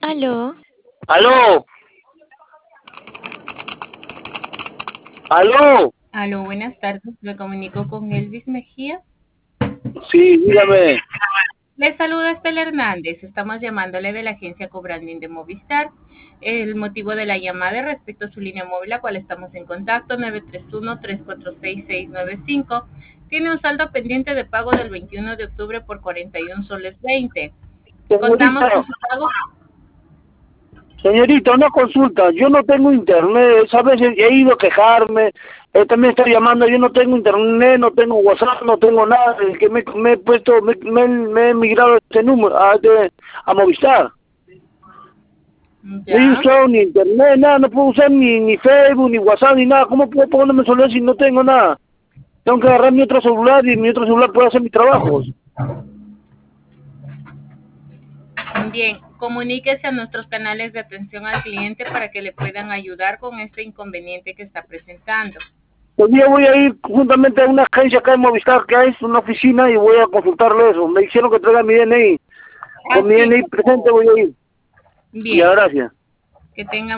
Aló, Aló, aló, Aló, buenas tardes. Me comunico con Elvis Mejía. sí, dígame. Le saluda Estel Hernández. Estamos llamándole de la agencia Cobranding de Movistar. El motivo de la llamada es respecto a su línea móvil, la cual estamos en contacto, 931-346-695. Tiene un saldo pendiente de pago del 21 de octubre por 41 soles 20. Contamos Señorita, con su pago. señorita, una consulta. Yo no tengo internet, ¿sabes? He ido a quejarme, también estoy llamando, yo no tengo internet, no tengo WhatsApp, no tengo nada. Es que me he puesto, me he migrado este número, a Movistar. No he Ya. usado ni internet, nada, no puedo usar ni Facebook, ni WhatsApp, ni nada. ¿Cómo puedo ponerme celular si no tengo nada? Tengo que agarrar mi otro celular y mi otro celular puede hacer mis trabajos. Bien, comuníquese a nuestros canales de atención al cliente para que le puedan ayudar con este inconveniente que está presentando. Hoy día voy a ir juntamente a una agencia acá en Movistar, que hay una oficina, y voy a consultarle eso. Me dijeron que traiga mi DNI. Con mi Así, DNI presente voy a ir. Ya, bien, gracias. que tenga